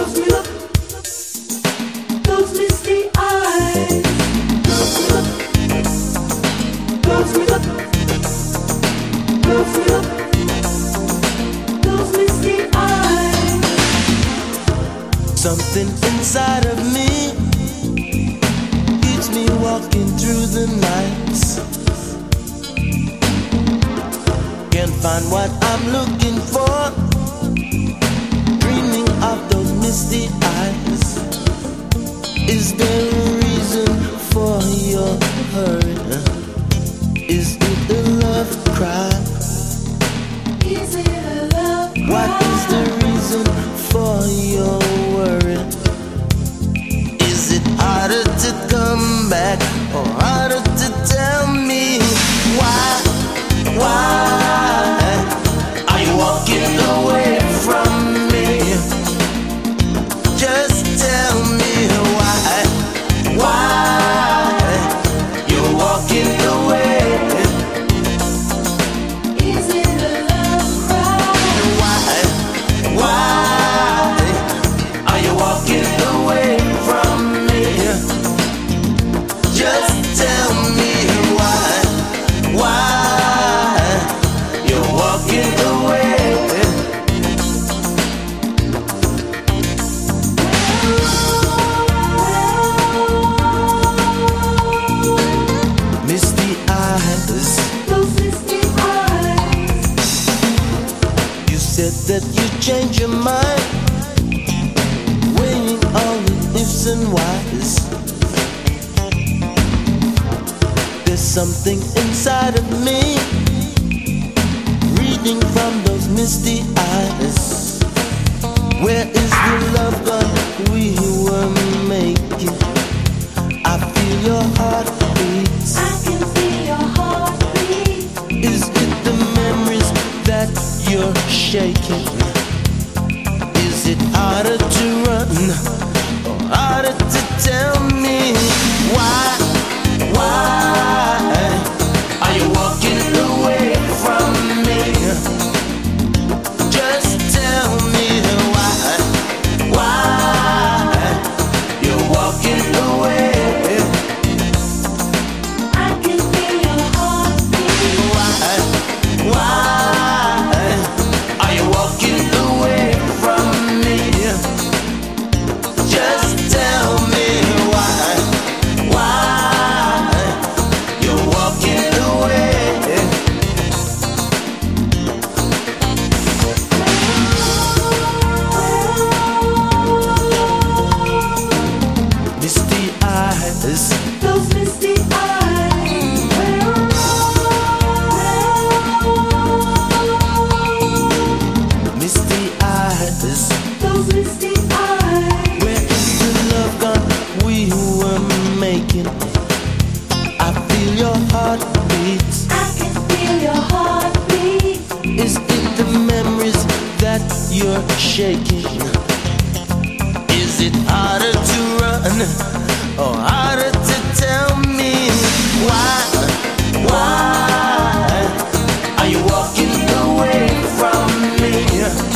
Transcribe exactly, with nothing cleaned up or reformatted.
Something inside of me keeps me walking through the nights. Can't find what I'm looking for, dreaming of those misty eyes. Is there a reason for your hurry? Is it a love cry? Is it a love cry? What is the reason for your worry? Is it harder to come back or harder to tell me why? Why are you walking away from me? Just tell me why. Why you're walking away? Is it a love cry? Why? Why are you walking away from me? Just tell me why. Why you're walking away? Misty eyes, Those misty eyes. you said that you changed your mind, weighing all the ifs and whys. There's something inside of me, reading from those misty eyes. Where is the love gun we were making? I feel your heartbeats. I can feel your heartbeat. Is it the memories that you're shaking? Is it harder to run or harder to tell me why? Why are you walking away from me? Just tell me why. Why you're walking away? I can feel your heartbeat. Why? Why are you walking away from me? Just tell me why. Why you're walking away? Misty eyes, Those misty eyes. misty eyes. Those misty eyes. Where is the love gun we were making? I feel your heartbeats. I can feel your heartbeat. Is it the memories that you're shaking? Is it harder to run or harder to tell me why? Why are you walking away from me?